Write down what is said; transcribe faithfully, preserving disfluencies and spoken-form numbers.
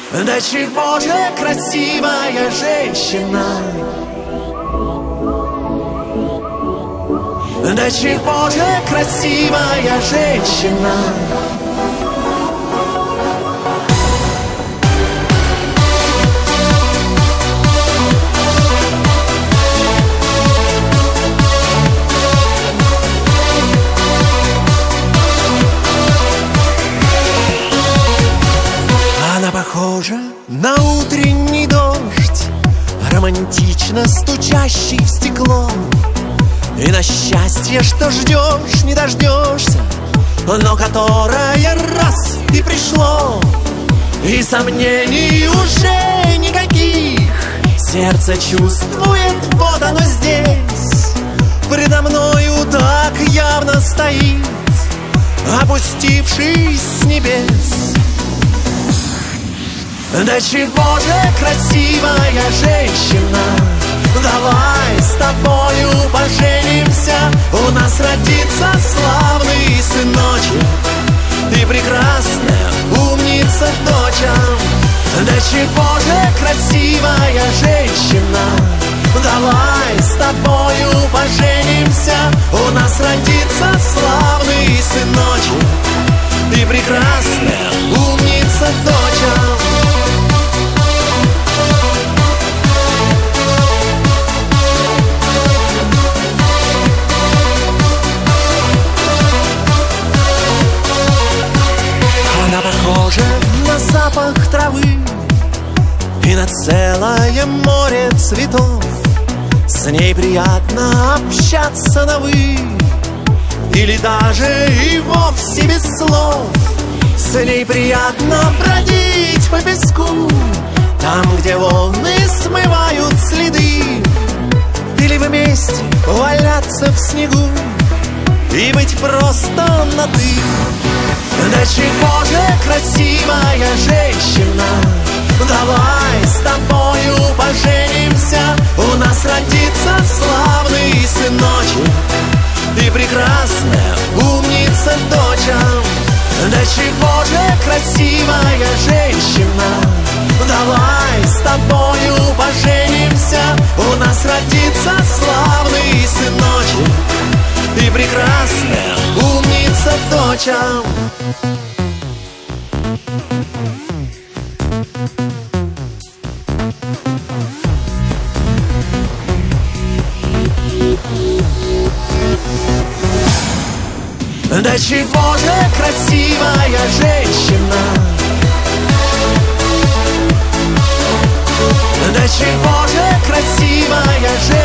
Да чего же красивая женщина, да чего же красивая женщина. Она похожа на утренний дождь, романтично стучащий в стекло. И на счастье, что ждешь, не дождешься, но которое раз и пришло. И сомнений уже никаких, сердце чувствует, вот оно здесь. Предо мною так явно стоит, опустившись с небес. Да чего же красивая женщина, давай с тобою поженимся, у нас родится славный сыночек и прекрасная умница доча. Да чего же красивая женщина, давай с тобою поженимся, у нас родится славный сыночек и прекрасная умница доча. Она похожа на запах травы и на целое море цветов. С ней приятно общаться на «вы» или даже и вовсе без слов. С ней приятно бродить по песку, там, где волны смывают следы, или вместе валяться в снегу и быть просто на «ты». Да чего же красивая женщина, давай с тобою поженимся, у нас родится славный сыночек и прекрасная умница доча. Да чего же красивая женщина, давай с тобою поженимся, у нас родится славный сыночек и прекрасная умница доча. Да чего же красивая женщина, да чего же красивая женщина.